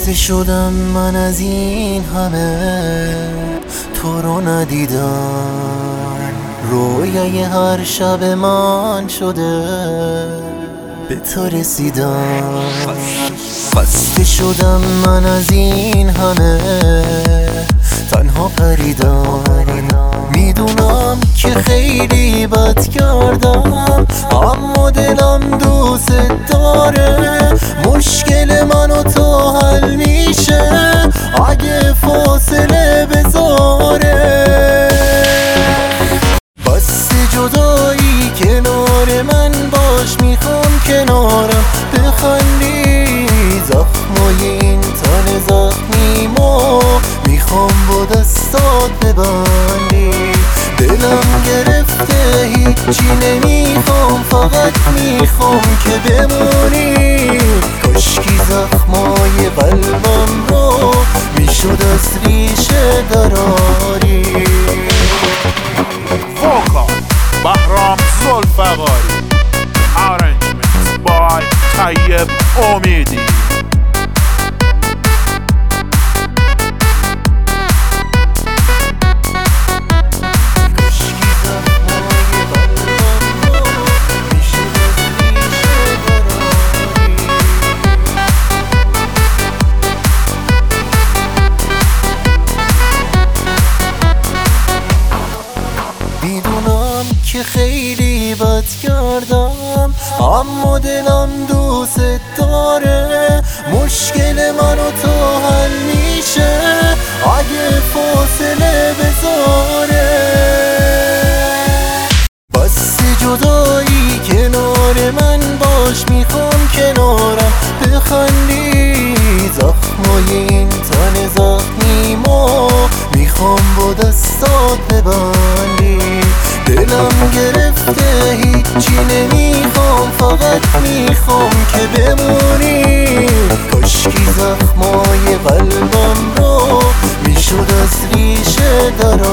خسته شدم من از این همه تو رو ندیدم، رویای هر شب من شده به تو رسیدم. خسته شدم من از این همه تنها پریدم، میدونم که خیلی بد کردم اما دلم دوست داره. مشکل من و تو حل میشه اگه فاصله بذاره. بس جدایی کنار من باش، میخوام کنارم بخندی، زخمای این تن زخمیمو میخوام با دستات ببندی. دلم گرفته هیچی نمیخوام، فقط میخوام که بمونی. کاشکی زخمای قلبم رو میشد از ریشه دراری. فوکا بهرام زلفقاری، Arrangements by طیب امیدی. میدونم که خیلی بد کردم اما دلم دوست داره. مشکل من و تو حل میشه اگه فاصله بذاره. بس جدایی کنار من باش، میخوام کنارم بخندی، زخمای این تن زخمیمو میخوام با دستات ببندی. دلم گرفته هیچی نمیخوام، فقط میخوام که بمونی. کاشکی زخمای قلبم رو میشد از ریشه دراری.